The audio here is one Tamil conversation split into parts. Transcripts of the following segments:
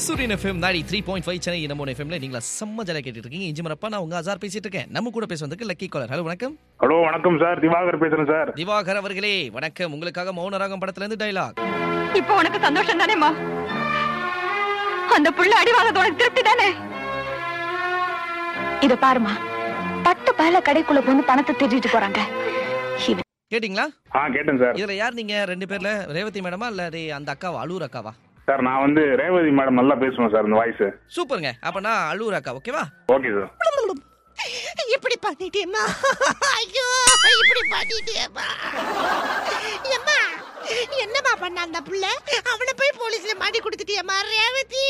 சூரியன் எஃப்எம் 93.5 சென்னை நம்ம எஃப்எம்ல நீங்களா செம்ம ஜாலியா கேட்டுட்டு இருக்கீங்க. இஞ்சி மரப்பா, நான் உங்க அசார் பேசிட்டு இருக்கேன். நம்ம கூட பேச வந்திருக்கு லக்கி காலர். ஹலோ வணக்கம். ஹலோ வணக்கம் சார், திவாகர் பேசுறேன் சார். திவாகர் அவர்களே வணக்கம். உங்களுக்காக மௌன ராகம் படத்துல இருந்து டைலாக். இப்போ உனக்கு சந்தோஷம் தானேமா? அந்த புள்ள அடிவாதத்தோட உனக்கு திருப்தி தானே? இத பாருமா, பட்டு பல கடைக்குள்ள வந்து பணத்தை திருடிட்டு போறாங்க. கேட்டீங்களா? கேட்டேன் சார். இதுல யார் நீங்க ரெண்டு பேர்ல? ரேவதி மேடமா இல்ல அந்த அக்காவா, அலூர் அக்காவா? சார் நான் வந்து ரேவதி மேடம் நல்லா பேசுவேன் சார், இந்த வாய்ஸ். சூப்பருங்க. அப்ப நான் அலூர் அக்கா, ஓகேவா? Okay sir. இப்படி பண்ணிட்டேம்மா, ஐயோ இப்படி பண்ணிட்டேம்மா. அம்மா என்னம்மா பண்ண அந்த புள்ள? அவனை போய் போலீஸ்ல மாட்டி கொடுத்துட்டியம்மா ரேவதி.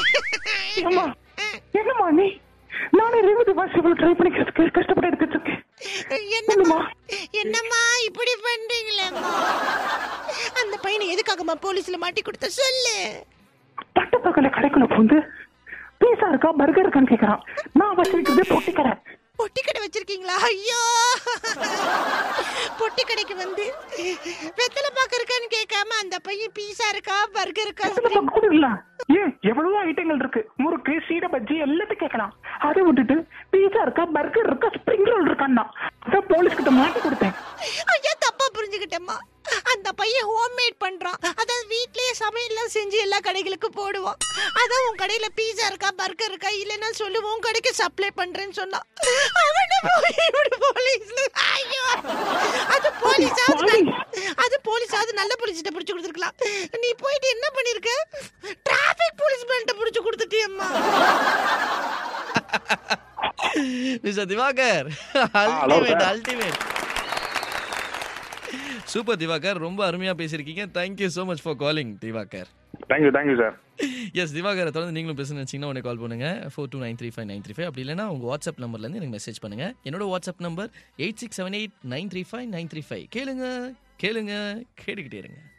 என்னம்மா நீ? நானே ரேவதி வாய்ஸ் ட்ரை பண்ணி கஷ்டப்பட்டு எடுத்துருக்கேன். என்னம்மா இப்படி பண்றீங்களேம்மா? அந்த பையனை எதுக்காகம்மா போலீஸ்ல மாட்டி கொடுத்த சொல்லு. பட்டு பக்கத்துல கடைக்குள்ள போந்து பீஸா இருக்கா பர்கர் இருக்கான்னு கேக்குறான். நான் வச்சிருக்கிறது பொட்டிக்கடை. பொட்டிக்கடை வச்சிருக்கீங்களா? ஐயோ, பொட்டி கடைக்கு வந்து வெத்தலை பாக்கு இருக்கான்னு கேட்காம அந்த பையன் பீஸா இருக்கா பர்கர் இருக்கா இல்ல, ஏன் எவ்வளவோ ஐட்டங்கள் இருக்கு, முறுக்கு சீடை பஜ்ஜி எல்லாத்தையும் கேட்கலாம். அதை விட்டுட்டு பீஸா இருக்கா பர்கர் இருக்கா ஸ்பிரிங் ரோல் இருக்கான்னா அதான் போலீஸ் கிட்ட மாட்டி கொடுத்தேன். ஐயா தப்பா புரிஞ்சுக்கிட்டேம்மா. அந்த பையன் ஹோம்மேட் பண்றான், அதாவது வீட்லயே சமையல்லாம் செஞ்சு எல்லா கடைகளுக்கு போடுவான். அதான் உன் கடையில பீஸா இருக்கா பர்கர் இருக்கா இல்லைன்னா சொல்லு, உன் கடைக்கு சப்ளை பண்றேன்னு சொன்னான். அவனை போலீஸ்ல, ஐயோ அது போலீஸாவது நல்ல போலீஸ்கிட்ட பிடிச்சு கொடுத்துருக்கலாம். நீ போயிட்டு என்ன பண்ணிருக்க? டிராபிக் போலீஸ் மேன்ட்ட பிடிச்சு கொடுத்துட்டியம்மா. Mister Diwakar, ultimate super Diwakar, ரொம்ப அருமையா பேசியிருக்கீங்க. Thank you so much for calling Diwakar. Thank you sir. எஸ் திவாகரை தொடர்ந்து நீங்களும் பேச நினைச்சீங்கன்னா உடனே கால் பண்ணுங்க 42935935. அப்படி இல்லைன்னா உங்க வாட்ஸ்அப் நம்பர்ல இருந்து எனக்கு மெசேஜ் பண்ணுங்க. என்னோட வாட்ஸ்அப் நம்பர் 8678935935. கேளுங்க கேட்டுக்கிட்டே இருங்க.